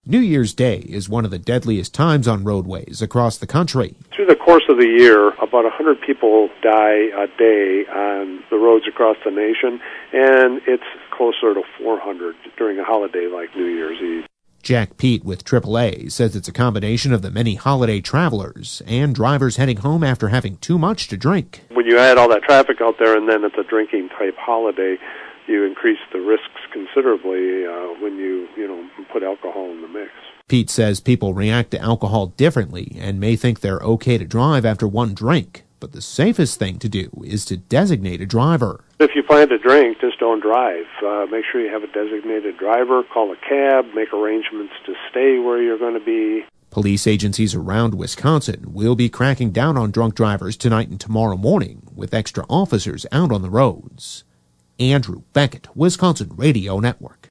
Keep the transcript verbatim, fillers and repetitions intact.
New Year's Day is one of the deadliest times on roadways across the country. Through the course of the year, about one hundred people die a day on the roads across the nation, and it's closer to four hundred during a holiday like New Year's Eve. Jack Pete with triple A says it's a combination of the many holiday travelers and drivers heading home after having too much to drink. When you add all that traffic out there and then it's a drinking-type holiday, you increase the risks considerably uh, when you, you know, put alcohol in the mix. Pete says people react to alcohol differently and may think they're okay to drive after one drink, but the safest thing to do is to designate a driver. If you plan to drink, just don't drive. Uh, make sure you have a designated driver, call a cab, make arrangements to stay where you're going to be. Police agencies around Wisconsin will be cracking down on drunk drivers tonight and tomorrow morning with extra officers out on the roads. Andrew Beckett, Wisconsin Radio Network.